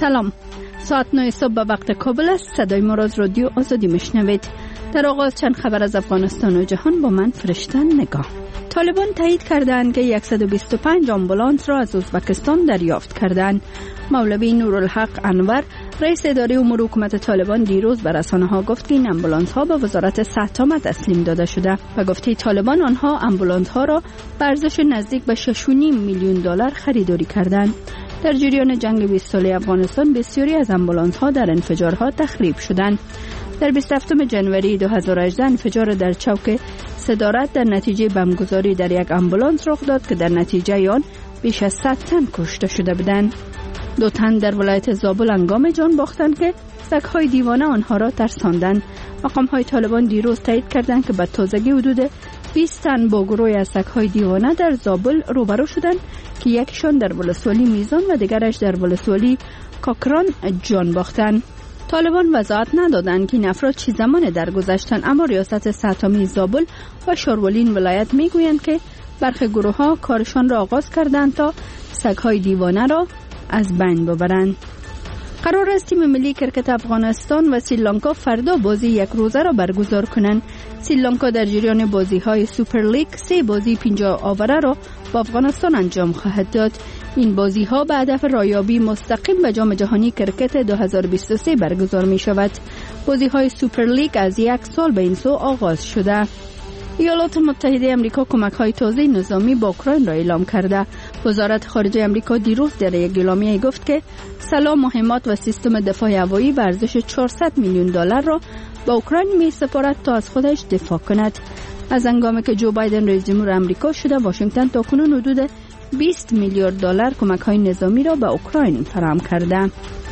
سلام، ساعت 9 صبح به وقت کابل است. صدای ما را از رادیو آزادی میشنوید. در آغاز چند خبر از افغانستان و جهان با من فرشته نگاه. طالبان تایید کردند که 125 آمبولانس را از ازبکستان دریافت کردند. مولوی نورالحق انور، رئیس اداره امور حکومت طالبان، دیروز به رسانه‌ها گفت که این آمبولانس ها به وزارت صحت تسلیم داده شده. به گفته طالبان آنها آمبولانس ها را به ارزش نزدیک به 6.5 میلیون دلار خریداری کردند. در جریان جنگ 20 ساله افغانستان بسیاری از آمبولانس ها در انفجارها تخریب شدند. در 27 جنوری 2018 انفجار در چوک صدارت در نتیجه بمبگذاری در یک آمبولانس رخ داد که در نتیجه آن بیش از 100 تن کشته شده بودند. 2 تن در ولایت زابل انگام جان باختند که سگ‌های دیوانه آنها را ترساندند. مقام‌های طالبان دیروز تایید کردند که به تازگی حدود 20 تن با گروهی از سگ‌های دیوانه در زابل روبرو شدند که یکیشان در ولسوالی میزان و دیگرش در ولسوالی کاکران جان باختند. طالبان وضاحت ندادند که این افراد چه زمان درگذشتند، اما ریاست سطحی زابل و شاروالین ولایت میگویند که برخی گروه‌ها کارشان را آغاز کردند تا سگ‌های دیوانه را از بین ببرند. قرار است تیم ملی کرکت افغانستان و سریلانکا فردا بازی یک روزه را برگزار کنند. سریلانکا در جریان بازی‌های سوپر لیگ 3 بازی 50 آوره را با افغانستان انجام خواهد داد. این بازی‌ها به هدف رایابی مستقیم به جام جهانی کرکت 2023 برگزار می‌شود. بازی‌های سوپر لیگ از 1 سال به این سو آغاز شده. ایالات متحده آمریکا کمک‌های تازه نظامی با اوکراین را اعلام کرده. وزارت خارجه آمریکا دیروز در یک اعلامیه گفت که سلاح، مهمات و سیستم دفاع هوایی به ارزش 400 میلیون دلار را به اوکراین می‌سپارد تا از خودش دفاع کند. از هنگامی که جو بایدن رئیس جمهور آمریکا شده، واشنگتن تاکنون حدود 20 میلیارد دلار کمک‌های نظامی را به اوکراین فراهم کرده.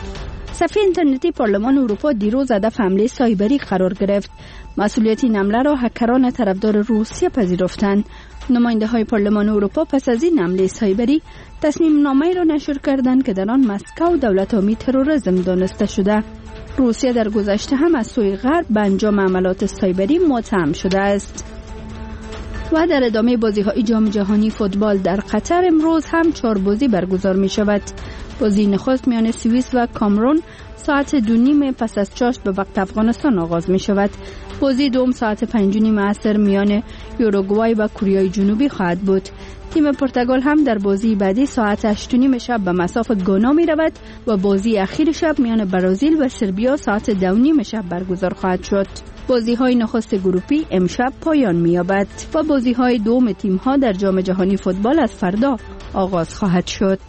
صفحه اینترنتی پارلمان اروپا دیروز هدف حمله سایبری قرار گرفت. مسئولیت این حمله را هکران طرفدار روسیه پذیرفتند. نماینده‌های پارلمان اروپا پس از این حمله سایبری تصمیم نامه‌ای را نشر کردند که در آن مسکو دولت‌آمی تروریسم دانسته شده. روسیه در گذشته هم از سوی غرب به انجام عملیات سایبری متهم شده است. و در ادامه بازی‌های جام جهانی فوتبال در قطر امروز هم 4 بازی برگزار می‌شود. بازی نخست میان سوئیس و کامرون ساعت 2:30 پس از چاشت به وقت افغانستان آغاز می‌شود. بازی دوم ساعت 5:30 عصر میان یوروگوای و کره جنوبی خواهد بود. تیم پرتغال هم در بازی بعدی ساعت 8:30 شب به مصاف گانا می‌رود و بازی اخیر شب میان برزیل و سربیا ساعت 2:30 شب برگزار خواهد شد. بازی‌های نخست گروپی امشب پایان می‌یابد و بازی‌های دوم تیم‌ها در جام جهانی فوتبال از فردا آغاز خواهد شد.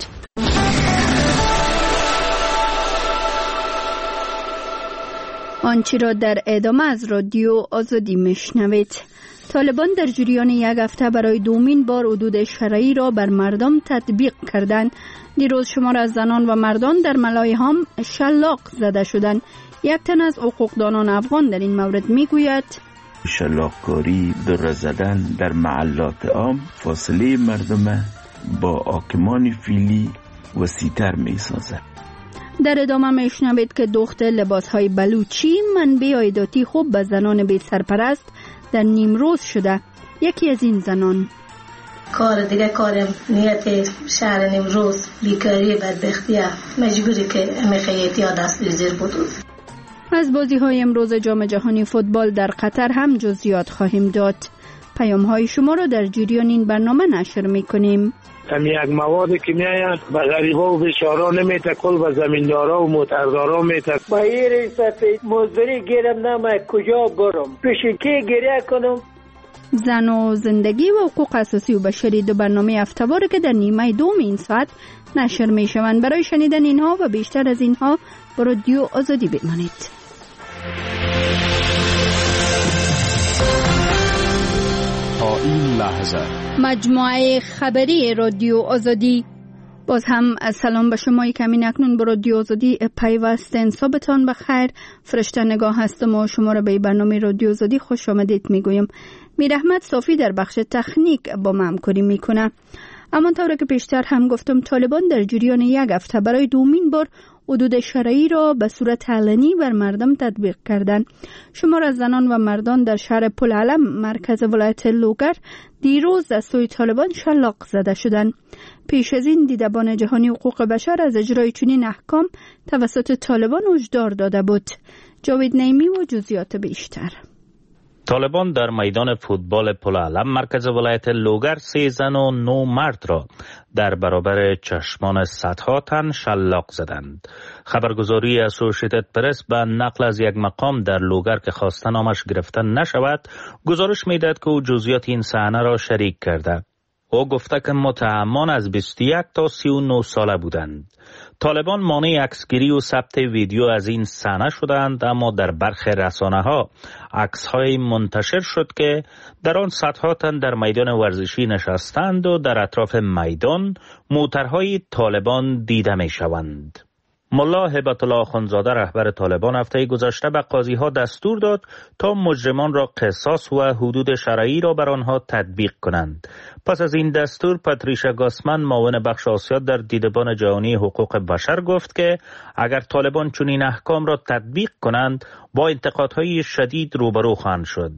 آنچه را در ادامه از رادیو آزادی میشنوید. طالبان در جریان یک هفته برای دومین بار حدود شرعی را بر مردم تطبیق کردند. دیروز شمار از زنان و مردان در ملایحام شلاق زده شدند. یک تن از حقوقدانان افغان در این مورد میگوید شلاق‌کاری، دره زدن در محلات عام فاصله مردم با حاکمان فعلی وسیع‌تر می‌سازد. در ادامه میشنوید که دوخت لباس‌های بلوچی منبع عایداتی خوب به زنان بی سرپرست در نیمروز شده. یکی از این زنان کار دیگه کارم نیت شهر نیمروز بیکاری بدبختیه مجبوری که خیاطی ها دست زیر بود. از بازی‌های امروز جام جهانی فوتبال در قطر هم جزئیات خواهیم داد. پیام‌های شما را در جریان این برنامه نشر می‌کنیم. یک مواد که میاید به غریبا و بیچارا نمیته، کل به زمیندارا و موتردارا میته. با این ریاست مزدوری گیرم نمه کجا برم، پیش کی گریه کنم. زن و زندگی و حقوق اساسی و بشری، دو برنامه هفته‌واره که در نیمه دوم این ساعت نشر میشوند. برای شنیدن اینها و بیشتر از اینها با رادیو آزادی بمانید. تا این لحظه مجموعه خبری رادیو آزادی. باز هم سلام به شمایی که همین اکنون با رادیو آزادی پیوستین. صبحتان بخیر. فرشته نگاه هستم و شما را به برنامه رادیو آزادی خوش آمدید میگویم. میر احمد صافی در بخش تکنیک با ما همکاری میکنه. اما طوری که پیشتر هم گفتم، طالبان در جریان یک هفته برای دومین بار حدود شرعی را به صورت علنی بر مردم تطبیق کردند. شمار از زنان و مردان در شهر پلعلم مرکز ولایت لوگر دیروز از سوی طالبان شلاق زده شدند. پیش از این دیدبان جهانی حقوق بشر از اجرای چنین احکام توسط طالبان هشدار داده بود. جاوید نعیمی و جزئیات بیشتر. طالبان در میدان فوتبال پلعلم مرکز ولایت لوگر 3 زن و 9 مرد را در برابر چشمان صدها تن شلاق زدند. خبرگزاری اسوسییتد پرس به نقل از یک مقام در لوگر که خواسته نامش گرفته نشود گزارش می‌دهد که او جزئیات این صحنه را شریک کرده. او گفته که متهمان از 21 تا 39 ساله بودند. طالبان مانع عکسگیری و ثبت ویدیو از این صحنه شدند، اما در برخی رسانه‌ها عکس‌های منتشر شد که در آن صدها تن در میدان ورزشی نشستند و در اطراف میدان موترهای طالبان دیده می‌شوند. ملا هبت الله آخوندزاده رهبر طالبان هفته گذشته به قاضی‌ها دستور داد تا مجرمان را قصاص و حدود شرعی را بر آنها تطبیق کنند. پس از این دستور پاتریشا گاسمن معاون بخش آسیا در دیدبان جهانی حقوق بشر گفت که اگر طالبان چنین احکام را تطبیق کنند با انتقادهای شدید روبرو خواهند شد.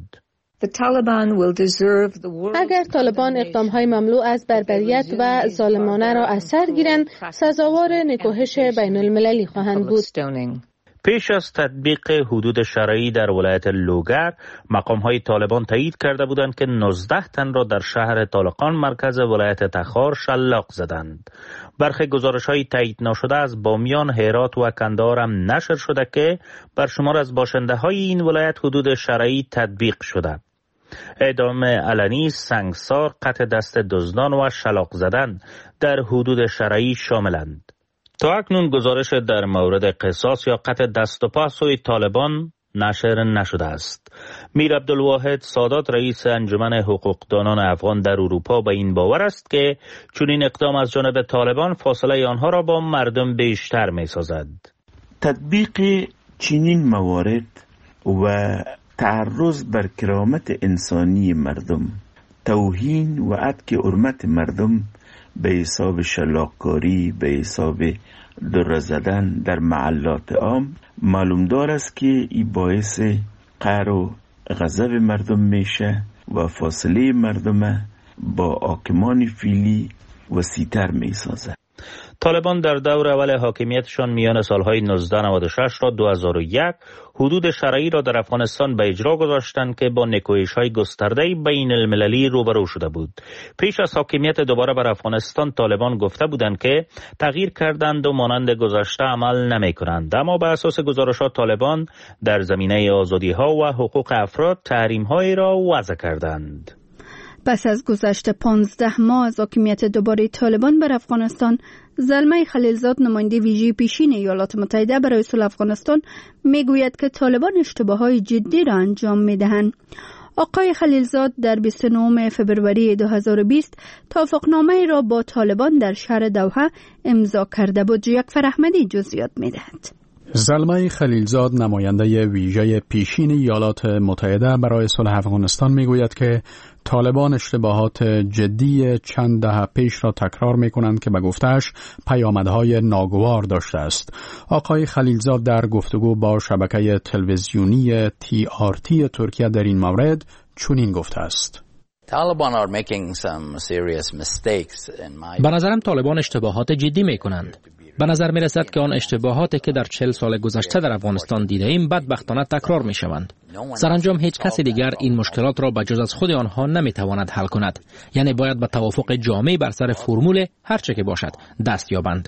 اگر طالبان اقدامهای مملو از بربریت و ظالمانه را از سر گیرند سزاوار نکوهش بین المللی خواهند بود. پیش از تطبیق حدود شرعی در ولایت لوگر مقام‌های طالبان تایید کرده بودند که 19 تن را در شهر طالقان مرکز ولایت تخار شلاق زدند. برخی گزارش‌های تایید نشده از بامیان، هرات و کندهار هم نشر شده که بر شمار از باشنده‌های این ولایت حدود شرعی تطبیق شده. اعدام علنی، سنگسار، قطع دست دزدان و شلاق زدن در حدود شرعی شاملند. تا اکنون گزارش در مورد قصاص یا قطع دست و پا از سوی طالبان نشر نشده است. میر عبدالواحد سادات رئیس انجمن حقوقدانان افغان در اروپا به این باور است که چنین اقدام از جانب طالبان فاصله آنها را با مردم بیشتر می‌سازد. تطبیق چنین موارد و تعرض بر کرامت انسانی مردم، توهین و عتک حرمت مردم به حساب شلاق‌کاری، به حساب دره زدن در محلات عام معلوم دار است که این باعث قهر و غضب مردم میشه و فاصله مردم با حاکمان فعلی وسیع‌تر میسازه. طالبان در دور اول حاکمیتشان میان سالهای 1996 تا 2001 حدود شرعی را در افغانستان به اجرا گذاشتند که با نکوهش‌های گسترده بین المللی روبرو شده بود. پیش از حاکمیت دوباره بر افغانستان طالبان گفته بودند که تغییر کردند و مانند گذشته عمل نمی‌کنند، اما بر اساس گزارشات طالبان در زمینه آزادی‌ها و حقوق افراد تحریم‌هایی را وضع کردند. پس از گذشت 15 ماه از حاکمیت دوباره طالبان بر افغانستان، زلمه خلیلزاد نماینده ویژه پیشین ایالات متحده برای صلح افغانستان میگوید که طالبان اشتباهات جدی را انجام میدهند. آقای خلیلزاد در 29 فبروری 2020 توافقنامه را با طالبان در شهر دوحه امضا کرده بود. جعفر احمدی جزئیات میدهد. زلمه خلیلزاد نماینده ویژه پیشین ایالات متحده برای صلح افغانستان میگوید که طالبان اشتباهات جدی چند دهه پیش را تکرار میکنند که به گفته‌اش پیامدهای ناگوار داشته است. آقای خلیلزاد در گفتگو با شبکه تلویزیونی TRT ترکیه در این مورد چنین گفته است: به نظرم طالبان اشتباهات جدی میکنند. به نظر می رسد که آن اشتباهاتی که در 40 سال گذشته در افغانستان دیده ایم بدبختانه تکرار می شوند. سرانجام هیچ کسی دیگر این مشکلات را به جز از خود آنها نمی تواند حل کند. یعنی باید به توافق جامع بر سر فرمول هر چه که باشد دست یابند.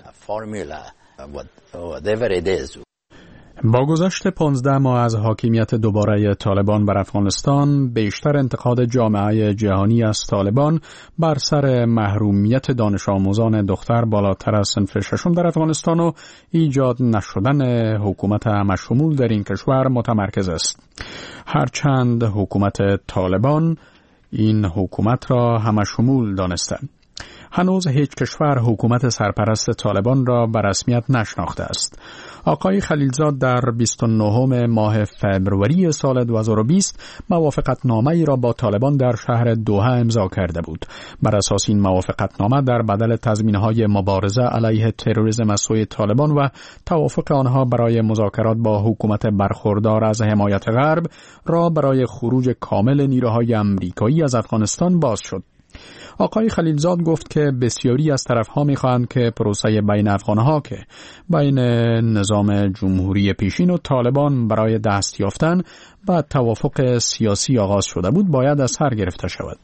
با گذشت 15 ماه از حاکمیت دوباره طالبان بر افغانستان، بیشتر انتقاد جامعه جهانی از طالبان بر سر محرومیت دانش آموزان دختر بالاتر از صنف ششم در افغانستان و ایجاد نشدن حکومت همشمول در این کشور متمرکز است. هرچند حکومت طالبان این حکومت را همشمول دانسته. هنوز هیچ کشور حکومت سرپرست طالبان را به رسمیت نشناخته است. آقای خلیلزاد در 29 ماه فوریه سال 2020 موافقتنامه‌ای را با طالبان در شهر دوحه امضا کرده بود. بر اساس این موافقتنامه در بدل تضمین‌های مبارزه علیه تروریسم از سوی طالبان و توافق آنها برای مذاکرات با حکومت برخوردار از حمایت غرب را برای خروج کامل نیروهای آمریکایی از افغانستان باز شد. آقای خلیلزاد گفت که بسیاری از طرف‌ها می‌خواهند که پروسه بین افغان‌ها که بین نظام جمهوری پیشین و طالبان برای دست یافتن به توافق سیاسی آغاز شده بود باید از سر گرفته شود.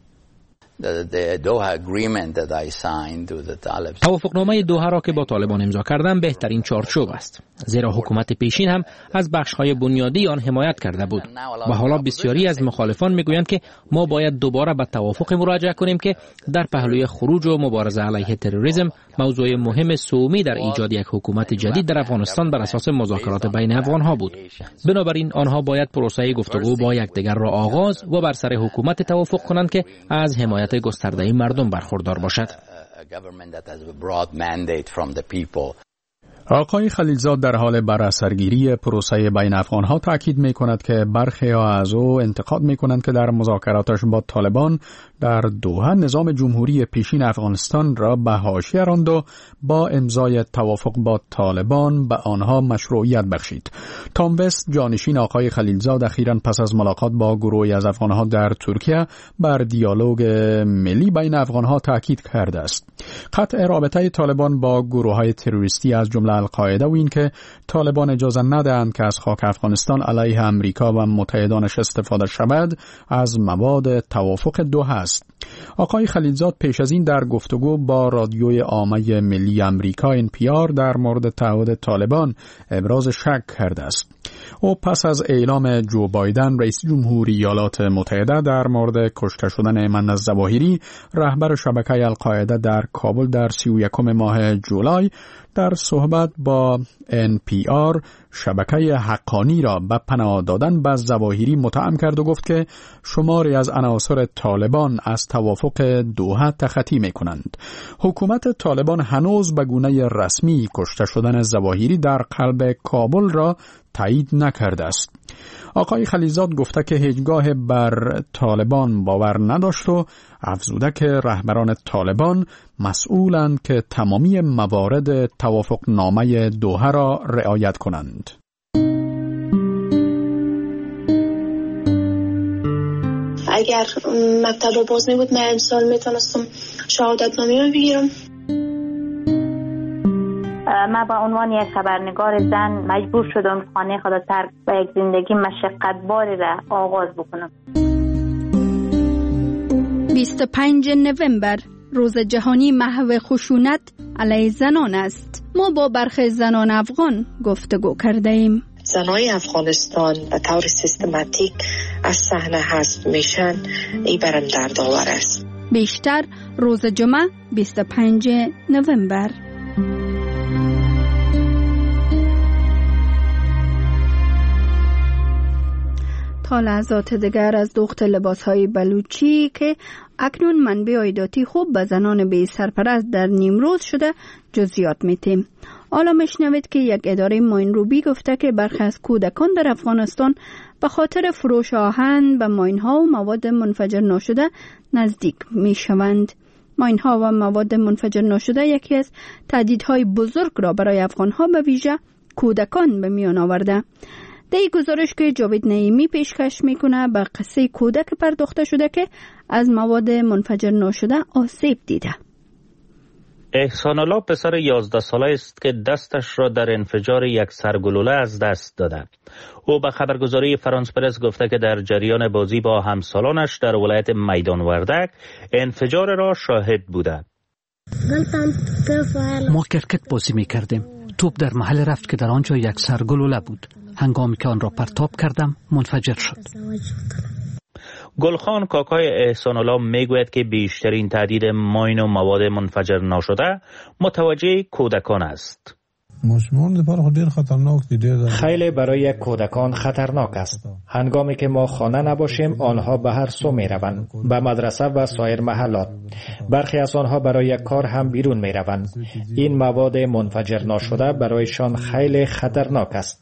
توافقنامه دوحه را که با طالبان امضا کردم بهترین چارچوب است، زیرا حکومت پیشین هم از بخش‌های بنیادی آن حمایت کرده بود و حالا بسیاری از مخالفان میگویند که ما باید دوباره به توافق مراجعه کنیم که در پهلوی خروج و مبارزه علیه تروریسم موضوع مهم سومی در ایجاد یک حکومت جدید در افغانستان بر اساس مذاکرات بین افغان‌ها بود. بنابراین آنها باید پروسه گفتگو با یکدیگر را آغاز و بر سر حکومت توافق کنند که از حمایت گسترده مردم برخوردار باشد. آقای خلیلزاد در حال براسرگیری پروسه بین افغان‌ها تاکید می‌کند که برخی از او انتقاد می‌کنند که در مذاکراتش با طالبان در دوحه نظام جمهوری پیشین افغانستان را به حاشیه راند و با امضای توافق با طالبان به آنها مشروعیت بخشید. تام وست جانشین آقای خلیلزاد اخیراً پس از ملاقات با گروهی از افغان‌ها در ترکیه بر دیالوگ ملی بین افغان‌ها تاکید کرده است. قطع رابطه طالبان با گروه‌های تروریستی از جمله القاعده و این که طالبان اجازه ندهند که از خاک افغانستان علیه امریکا و متحدانش استفاده شود از مواد توافق دوحه است. آقای خلیلزاد پیش از این در گفتگو با رادیوی عامه ملی امریکا NPR در مورد تعهد طالبان ابراز شک کرده است. او پس از اعلام جو بایدن رئیس جمهوری ایالات متحده در مورد کشته شدن ایمن الظواهری رهبر شبکه القاعده در کابل در 31 ماه جولای در صحبت با NPR شبکه حقانی را به پناه دادن به ظواهری متهم کرد و گفت که شماری از عناصر طالبان از توافق دوحه تخطی می‌کنند. حکومت طالبان هنوز به گونه رسمی کشته شدن ظواهری در قلب کابل را تایید نکرده است. آقای خلیلزاد گفته که هیچگاه بر طالبان باور نداشت و افزوده که رهبران طالبان مسئولند که تمامی موارد توافقنامه دوحه را رعایت کنند. اگر مکتب رو باز می بود من امسال میتونستم شهادتنامه رو بگیرم. من به عنوان یک خبرنگار زن مجبور شدم خانه خود ترک و یک زندگی مشقتباری را آغاز بکنم. 25 نوامبر روز جهانی محو خشونت علیه زنان است. ما با برخی زنان افغان گفتگو کرده ایم. زنای افغانستان به طور سیستماتیک از صحنه حذف میشن، این برام دردآور است. بیشتر روز جمعه 25 نوامبر. تا لحظات دیگر از دوخت لباسهای بلوچی که اکنون منبع عایداتی خوب به زنان بی سرپرست در نیمروز شده جزئیات میتیم. حالا میشنوید که یک اداره ماینروبی گفته که برخی از کودکان در افغانستان به خاطر فروش آهن به ماینها و مواد منفجر ناشده نزدیک میشوند. ماینها و مواد منفجر ناشده یکی از تهدیدهای بزرگ را برای افغانها به ویژه کودکان به میان آورده. در این گزارش که جاوید نعیمی پیشکش میکنه به قصه کودک پرداخته شده که از مواد منفجر ناشده آسیب دیده. احسان الله پسر 11 ساله است که دستش را در انفجار یک سرگلوله از دست داده. او به خبرگزاری فرانس پرس گفته که در جریان بازی با همسالانش در ولایت میدان وردک انفجار را شاهد بوده. ما کرکت بازی میکردیم. توپ در محل رفت که در آنجا یک سرگلوله بود. هنگامی که آن را پرتاب کردم منفجر شد. گلخان کاکای احسان الله میگوید که بیشترین تهدید ماین و مواد منفجر ناشده متوجه کودکان است. خیلی برای کودکان خطرناک است. هنگامی که ما خانه نباشیم آنها به هر سو می روند، به مدرسه و سایر محلات. برخی از آنها برای کار هم بیرون می روند. این مواد منفجر ناشده برایشان خیلی خطرناک است.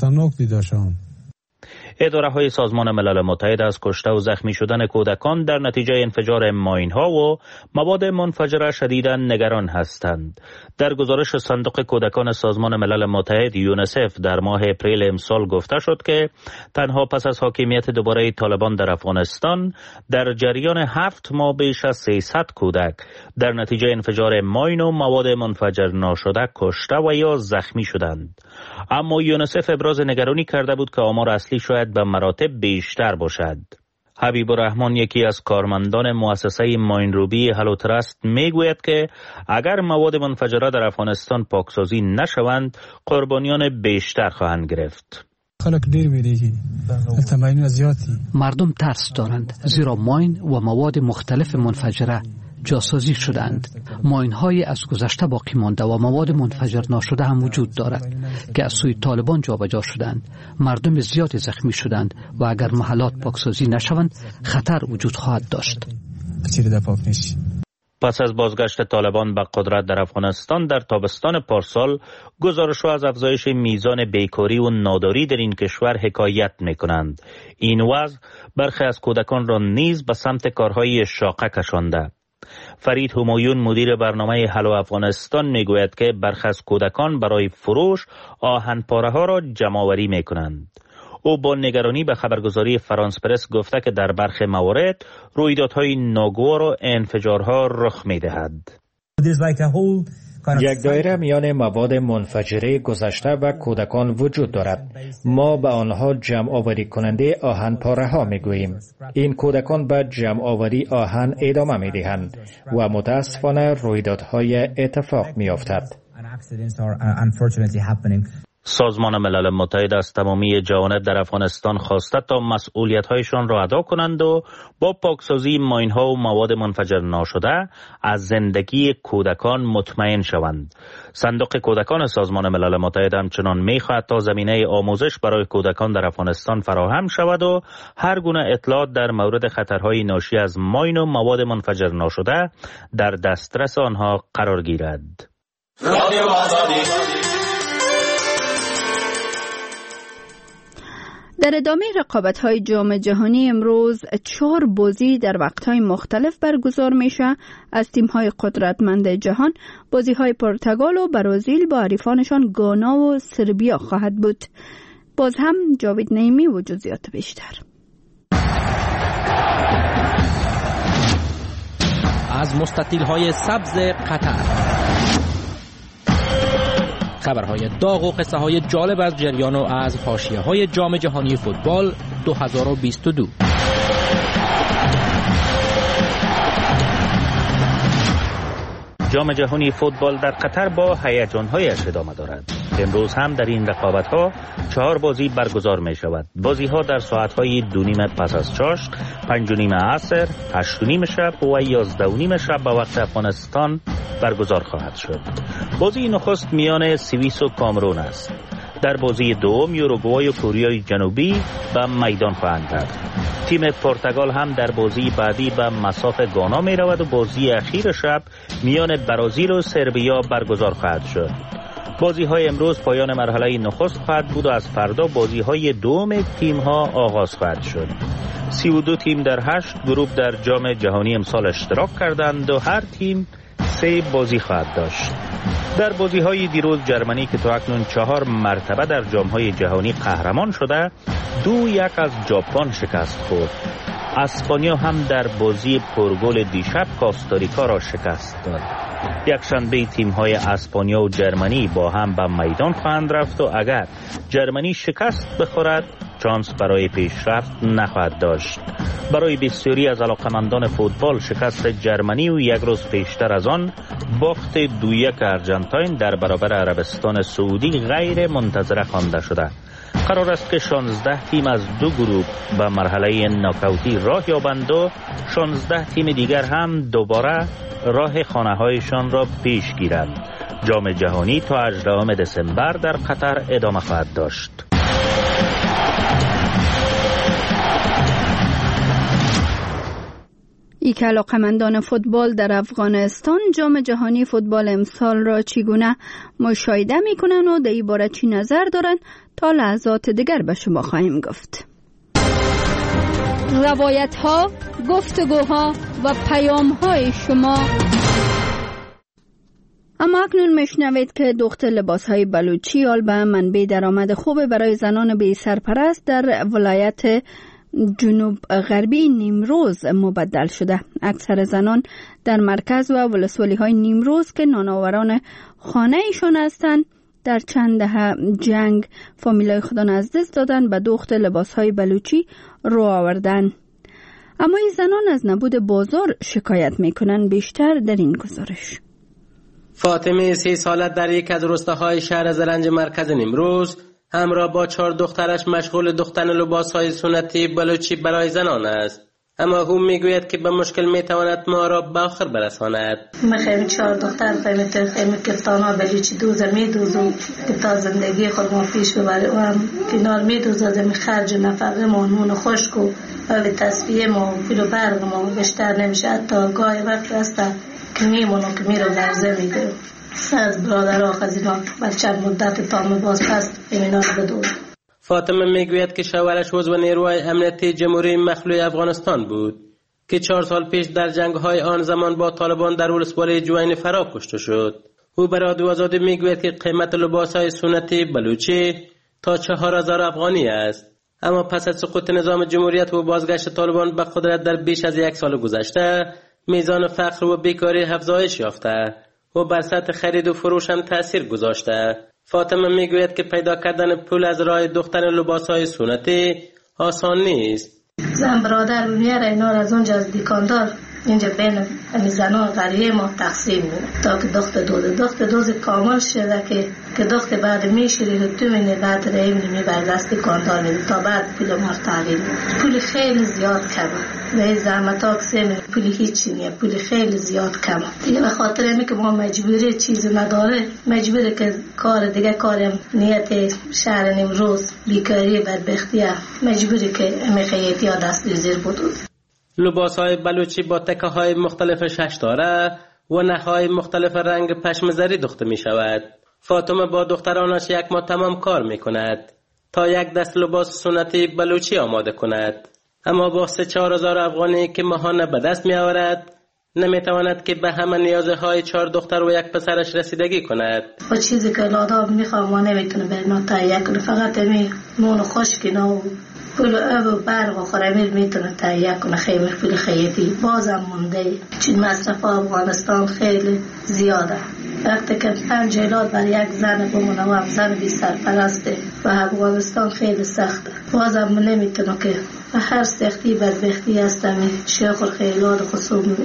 اداره‌های سازمان ملل متحد از کشته و زخمی شدن کودکان در نتیجه انفجار ماین‌ها و مواد منفجره شدیداً نگران هستند. در گزارش صندوق کودکان سازمان ملل متحد یونیسف در ماه اپریل امسال گفته شد که تنها پس از حاکمیت دوباره طالبان در افغانستان در جریان 7 ماه بیش از 300 کودک در نتیجه انفجار ماین و مواد منفجر ناشده کشته و یا زخمی شدند. اما یونیسف ابراز نگرانی کرده بود که آمار اصلی شاید به مراتب بیشتر باشد. حبیب الرحمن، یکی از کارمندان مؤسسه ماینروبی هلو ترست، میگوید که اگر مواد منفجره در افغانستان پاکسازی نشوند قربانیان بیشتر خواهند گرفت. مردم ترس دارند زیرا ماین و مواد مختلف منفجره جاسازی شدند. ماین‌های از گذشته باقی مانده و مواد منفجر ناشده هم وجود دارد که از سوی طالبان جابجا شدند. مردم زیادی زخمی شدند و اگر محلات پاکسازی نشوند خطر وجود خواهد داشت. پس از بازگشت طالبان به قدرت در افغانستان در تابستان پارسال، گزارش‌ها از افزایش میزان بیکاری و ناداری در این کشور حکایت می‌کنند. این وضع برخی از کودکان را نیز به سمت کارهای شاقه کشانده. فرید همایون، مدیر برنامه هلو افغانستان، میگوید که برخی از کودکان برای فروش آهنپاره ها را جمع‌آوری میکنند. او با نگرانی به خبرگزاری فرانس پرس گفته که در برخی موارد رویدادهای ناگوار و انفجارها رخ میدهد. یک دایره میان مواد منفجره گذشته و کودکان وجود دارد. ما به آنها جمع آوری کننده آهن پاره ها می گوییم. این کودکان به جمع آوری آهن ادامه می دهند و متاسفانه رویدادهای اتفاق می افتد. سازمان ملل متحد از تمامی جوانب در افغانستان خواسته تا مسئولیت‌هایشان را ادا کنند و با پاکسازی ماین‌ها و مواد منفجر ناشده از زندگی کودکان مطمئن شوند. صندوق کودکان سازمان ملل متحد همچنان می‌خواهد تا زمینه آموزش برای کودکان در افغانستان فراهم شود و هر گونه اطلاعات در مورد خطرهای ناشی از ماین و مواد منفجر ناشده در دسترس آنها قرار گیرد. در ادامه رقابت‌های جام جهانی امروز 4 بازی در وقت‌های مختلف برگزار میشه. از تیم‌های قدرتمند جهان بازی‌های پرتغال و برزیل با حریفانشان گانا و سربیا خواهد بود. باز هم جاوید نعیمی و جزئیات بیشتر. از مستطیل‌های سبز قطر خبرهای داغ و قصه های جالب از جریان و از حاشیه های جام جهانی فوتبال 2022. جام جهانی فوتبال در قطر با هیجان‌هایش ادامه دارد. امروز هم در این رقابت‌ها 4 بازی برگزار می‌شود. بازی‌ها در ساعت‌های 2:30 پس از چاشت، 5:30 عصر، 8:30 شب و 11:30 شب به وقت افغانستان برگزار خواهد شد. بازی نخست میان سوئیس و کامرون است. در بازی دوم یوروگوئه و کره جنوبی به میدان خواهند رفت. تیم پرتغال هم در بازی بعدی به مصاف گانا می رود و بازی اخیر شب میان برزیل و سربیا برگزار خواهد شد. بازی های امروز پایان مرحله نخست خواهد بود و از فردا بازی های دوم تیم ها آغاز خواهد شد. 32 تیم در 8 گروه در جام جهانی امسال اشتراک کردند و هر تیم 3 بازی خواهد داشت. در بازی های دیروز جرمنی که تا اکنون 4 مرتبه در جام های جهانی قهرمان شده 2-1 از ژاپن شکست خورد. اسپانیا هم در بازی پرگل دیشب کاستاریکا را شکست داد. یکشنبه تیم های اسپانیا و جرمنی با هم به میدان خواهند رفت و اگر جرمنی شکست بخورد شانس برای پیشرفت نخواهد داشت. برای بسیاری از علاقمندان فوتبال شکست جرمنی و یک روز پیشتر از آن باخت 2-1 ارژانتین در برابر عربستان سعودی غیر منتظره خوانده شده. قرار است که 16 تیم از 2 گروه به مرحله ناکاوتی راه یابند و 16 تیم دیگر هم دوباره راه خانه‌هایشان را پیش گیرند. جام جهانی تا 18 دسامبر در قطر ادامه خواهد داشت. یک علاقمندان فوتبال در افغانستان جام جهانی فوتبال امسال را چگونه مشاهده می‌کنند و در این باره چی نظر دارند تا لحظات دیگر به شما خواهیم گفت. روایت‌ها، گفتگوها و پیام‌های شما. اما اکنون میشنوید که دوخت لباس‌های بلوچی به منبع درآمد خوب برای زنان بی سرپرست در ولایت جنوب غربی نیمروز مبدل شده. اکثر زنان در مرکز و ولسوالی‌های نیمروز که نانآوران خانه ایشان هستند در چند دهه جنگ فامیلای خود از دست دادن به دوخت لباس‌های بلوچی رو آوردن. اما این زنان از نبود بازار شکایت میکنن. بیشتر در این گزارش. فاطمه 30 ساله در یک از روستاهای شهر زرنج مرکز نیمروز همراه با 4 دخترش مشغول دوختن لباس‌های سنتی بلوچی برای زنان است. اما او میگوید که به مشکل میتواند ما را به آخر برساند. من 4 دختر فهمیدم که تانا بلوچی دوزه میدوزم که تا زندگی خود ما پیش ببره و هم کنار میدوزم خرج و نفقه مانمون خشک و تصفیه ما و پول و برق ما بیشتر نمیشه. حتی گاهی وقت هست که میمونم که میرم درزه میگیرم. از برادر آخزینا بچه مدت تام باز پست اینا رو بدون. فاطمه میگوید که شوهرش عضو نیروهای امنیتی جمهوری مخلوع افغانستان بود که 4 سال پیش در جنگ‌های آن زمان با طالبان در ولسوالی جوین فرا کشته شد. او به رادیو آزادی میگوید که قیمت لباس‌های سنتی بلوچی تا 4000 افغانی است. اما پس از سقوط نظام جمهوریت و بازگشت طالبان به قدرت در بیش از 1 سال گذشته میزان فقر و بیکاری افزایش یافته و بر سطح خرید و فروش هم تأثیر گذاشته. فاطمه میگوید که پیدا کردن پول از راه دوختن لباس‌های سنتی آسان نیست. زن برادر میاره اینا از اونجا از دیکاندار اینجا بین زنان قریه ما تقسیم میده تا که دخت دوز کامل شده که دخت بعد میشوری رو تو مینه بعد ریم میبر دست کاندار میده تا بعد پول ما تعلیم پول خیلی زیاد کمه و زحمت ها کسیم پول هیچی نیه. پول خیلی زیاد کمه دیگه به خاطر اینه که ما مجبوری چیزی نداره مجبوری که کار دیگه کارم نیت شهر نیمروز بیکاری بدبختیه مجبوری که خیاطی ها دست زیر بدون. لباس‌های بلوچی با تکه‌های مختلف ششداره و نخ‌های مختلف رنگ پشم زری دوخته می‌شود. فاطمه با دخترانش 1 ماه تمام کار می‌کند تا 1 دست لباس سنتی بلوچی آماده کند. اما با 3-4 هزار افغانی که ماهانه به دست می‌آورد نمی‌تواند که به همه نیازهای 4 دختر و 1 پسرش رسیدگی کند. و چیزی که لاداب می‌خوام ما نمی‌تونه برنا تهیه کنه فقط نون خشکینا و پول و برق و خورمیر میتونه تهیه کنه خیلی پول خیاطی بازم مونده. چون مصرف افغانستان خیلی زیاده. وقتی که 5 ایلات برای 1 زن بمونه و زن بی سرپرسته و افغانستان خیلی سخته بازم نمیتونه که و هر سختی بدبختی هستم شیخ خیلات خصوم.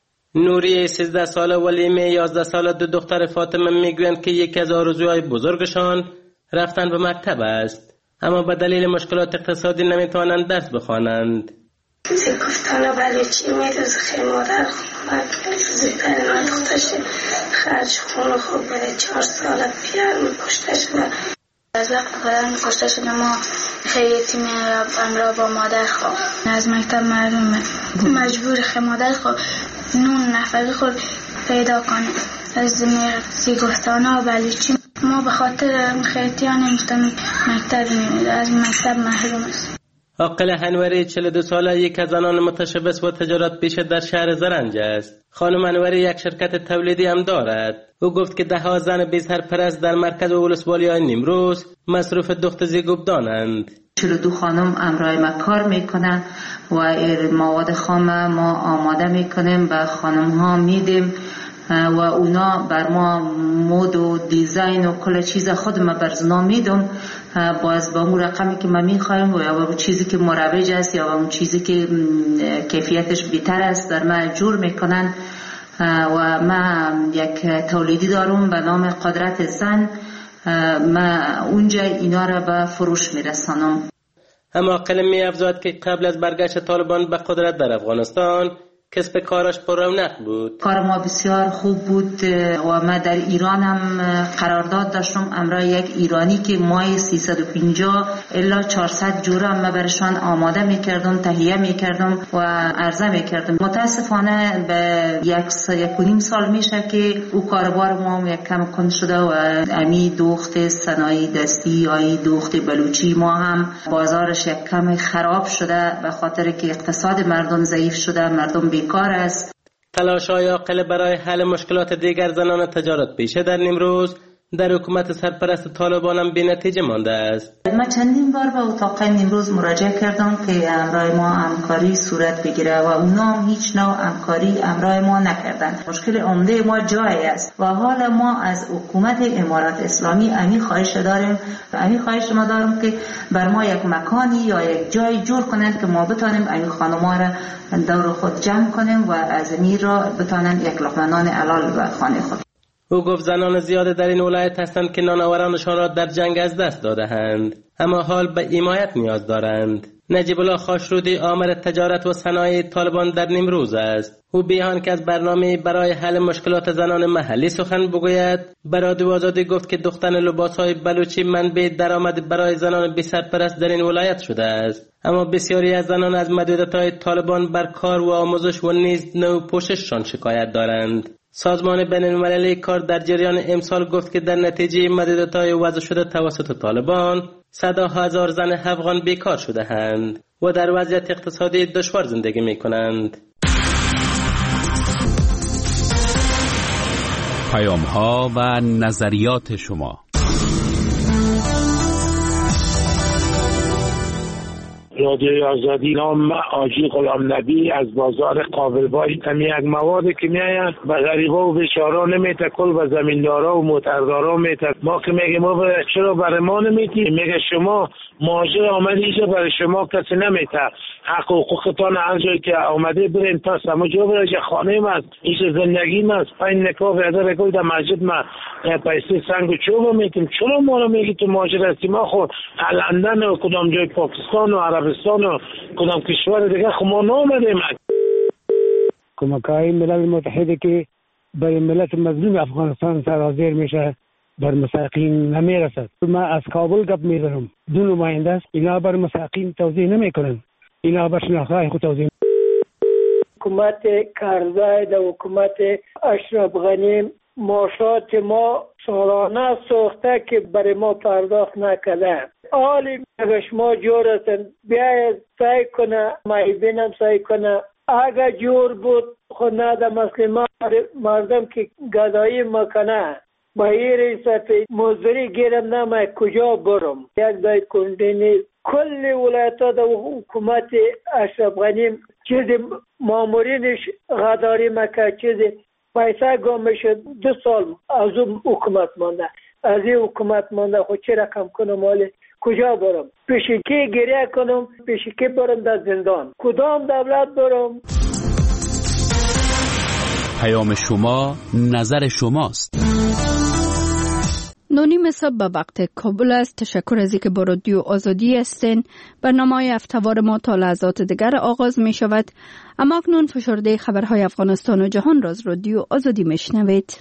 نوری 13 ساله ولیمه 11 ساله 2 دختر فاطمه میگویند که یکی از آرزوهای بزرگشان رفتن به مکتب است. اما به دلیل مشکلات اقتصادی نمیتوانند درس بخوانند. گفتن بلوچی میدوز خیلی مادر خونم زیدن من دخترش خرج خون خوب برای 4 سال پیار میکشته شده. از وقت پدر میکشته شده ما خیلیتی میرم با مادر خواب از مکتب معلومه مجبور خیلی مادر خواب نون نفری خود پیدا کنه از سیگفتانه و بلوچی. ما به خاطر خیلیتی ها نمیتونم مکتب میمید از مکتب محروم است. عاقله انوری 42 ساله یک از زنان متشبث و تجارت پیشه در شهر زرنج است. خانم انوری یک شرکت تولیدی هم دارد. او گفت که 10 زن بی سرپرست در مرکز و ولسوالی‌های نیمروز مصروف دخت زیگوبدانند. 42 خانم امرای ما کار میکنن و مواد خام ما آماده میکنیم به خانم ها میدیم و اونا بر ما مود و دیزاین و کل چیز خود ما برزنا میدم باز با اون رقمی که ما میخوایم و یا با اون چیزی که مروج است یا با اون چیزی که کیفیتش بیتر است در ما جور میکنن و ما یک تولیدی دارم به نام قدرت زن ما اونجا اینا را به فروش میرسانم. اما قلم می افزاد که قبل از برگشت طالبان به قدرت در افغانستان کسب کارش پر رونق بود. کار ما بسیار خوب بود و ما در ایران هم قرارداد داشتم امرای یک ایرانی که مای 350 الا 400 جوره ما برشان آماده میکردم، تهیه میکردم و عرضه میکردم. متاسفانه به 1.5 سال میشه که او کاربار ما یک کم کند شده و امی دوخت صنایع دستی یا دوخت بلوچی ما هم بازارش یک کم خراب شده به خاطر که اقتصاد مردم ضعیف شده، مردم بیکار است. تلاش‌های عاقل برای حل مشکلات دیگر زنان تجارت پیشه در نیمروز در حکومت سرپرست طالبان هم بی‌نتیجه مانده است. ما چندین بار به اتاق نیمروز مراجعه کردم که امرای ما همکاری صورت بگیره و اونا هم هیچ نوع همکاری امرای ما نکردن. مشکل عمده ما جای است و حال ما از حکومت امارات اسلامی امی خواهش ما دارم که بر ما یک مکانی یا یک جای جور کنند که ما بتانیم امی خانم‌ها را دور خود جمع کنیم و از امیر را بتانند یک لقمه نان حلال به خانه خود. او گفت زنان زیاده در این ولایت هستند که نانآورانشان را در جنگ از دست داده‌اند، اما حال به حمایت نیاز دارند. نجیب الله خاشرودی آمر تجارت و صنایع طالبان در نیمروز است. او بیان که از برنامه برای حل مشکلات زنان محلی سخن بگوید، به رادیو آزادی گفت که دوختن لباس‌های بلوچی منبع درآمد برای زنان بی سرپرست در این ولایت شده است. اما بسیاری از زنان از محدودیت‌های طالبان بر کار و آموزش و نیز نوع پوشششان شکایت دارند. سازمان بین‌المللی کار در جریان امسال گفت که در نتیجه محدودیت‌های وضع شده توسط طالبان 100,000 زن افغان بیکار شده‌اند و در وضعیت اقتصادی دشوار زندگی می‌کنند. پیام‌ها و نظریات شما. رادیوی آزادی. نام آجی غلام نبی از بازار قابلبای. همی یک موادی که میاید به غریبا و بیچارا نمیته، کل به زمیندارا و موتردارا میته. ما که میگه ما چرا برای ما نمیتی؟ میگه شما مهاجر آمده اینجا، برای شما کسی نمیته. حق و حقوقتان هر جایی که آمده برین پس همه جا برای خانه من اینجا زندگی من پین نکاح بیادر گل در مسجد من پیسه سنگ و چوب میتیم. چرا ما رو میگی تو مهاجر هستی؟ ما خود لندن و کدام جای پاکستان و عربستان و کدام کشور دیگه خب ما نامدیم. کمک‌های ملل متحده که برای ملت مظلوم افغانستان سرازیر میشه بر مساقین نمیرسد. من از کابل گپ میزنم، دو نماینده است، اینا بر مساقین توضیح نمیکنن، اینا بر شناخته خود توضیح. حکومت کرزی و حکومت اشرف غنی معاشات ما سالانه سوخته که برای ما پرداخت نکرده. حالی اگه شما جور هستن بیاید سعی کنه، معیبینم سعی کنه، اگه جور بود خود نده مسلمان مردم که گدایی مکنه با این سفید مزدوری گیرم نمه کجا برم. یک دای کنده نیست. کل ولایت ها در حکومت اشرف غنی چیزی مامورینش غداری مکه، چیزی پیسه گم شد. 2 سال از اون حکومت مانده، از این حکومت مانده. خود چه رقم کنم؟ حالی کجا برم؟ پیشی که گریه کنم؟ پیشی که برم در زندان؟ کدام دولت برم؟ پیام شما، نظر شماست. 9:30 صبح به وقت کابل است. تشکر از اینکه با رادیو آزادی هستین. برنامه هفته‌وار ما تا لحظات دیگر آغاز می شود. اما اکنون فشرده خبرهای افغانستان و جهان را از رادیو آزادی می شنوید.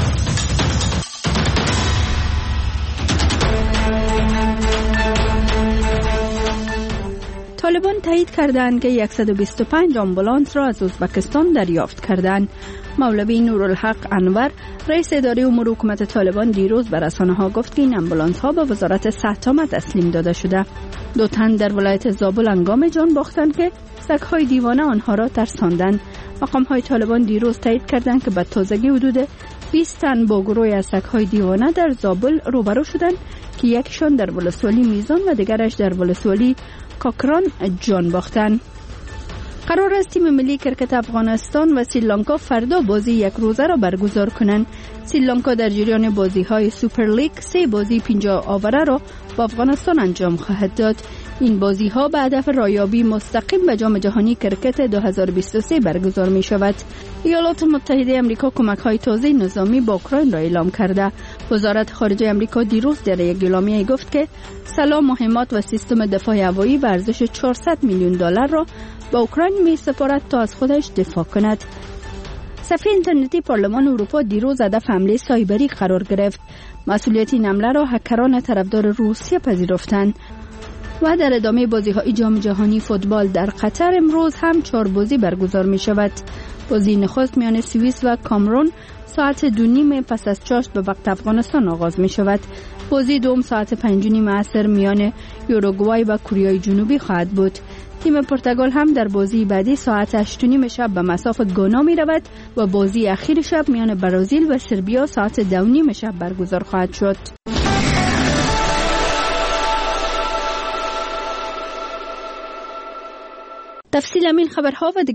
طالبان تایید کردند که 125 آمبولانس را از ازبکستان دریافت کردند. مولوی نورالحق انور رئیس اداره امور حکومت طالبان دیروز به رسانه‌ها گفت که این آمبولانس ها به وزارت صحت تسلیم داده شده. 2 تن در ولایت زابل انگام جان باختند که سگ‌های دیوانه آنها را ترساندند. مقام‌های طالبان دیروز تایید کردند که به تازگی حدود 20 تن با گروهی از سگ‌های دیوانه در زابل روبرو شدند که یکیشان در ولسوالی میزان و دیگرش در ولسوالی کاکران جان باختند. قرار است تیم ملی کرکت افغانستان و سریلانکا فردا بازی یک روزه را برگزار کنند. سریلانکا در جریان بازی‌های سوپر لیگ 3 بازی 50 آوره را با افغانستان انجام خواهد داد. این بازی‌ها به هدف رایابی مستقیم به جام جهانی کرکت 2023 برگزار می‌شود. ایالات متحده آمریکا کمک‌های تازه نظامی با اوکراین را اعلام کرده. وزارت خارجه امریکا دیروز در یک اعلامیه گفت که سلاح مهمات و سیستم دفاع هوایی به ارزش 400 میلیون دلار را به اوکراین می‌سپارد تا از خودش دفاع کند. صفحه اینترنتی پارلمان اروپا دیروز هدف حمله سایبری قرار گرفت. مسئولیت این حمله را هکران طرفدار روسیه پذیرفتند. و در ادامه بازی‌های جام جهانی فوتبال در قطر امروز هم 4 بازی برگزار می‌شود. بازی نخست میان سوئیس و کامرون ساعت 2:30 پس از چاشت به وقت افغانستان آغاز می‌شود. بازی دوم ساعت 5:30 عصر میان یوروگوای و کره جنوبی خواهد بود. تیم پرتغال هم در بازی بعدی ساعت 8:30 شب به مصاف گانا می‌رود و بازی اخیر شب میان برزیل و سربیا ساعت 2:30 شب برگزار خواهد شد. تفصیل همین خبرها و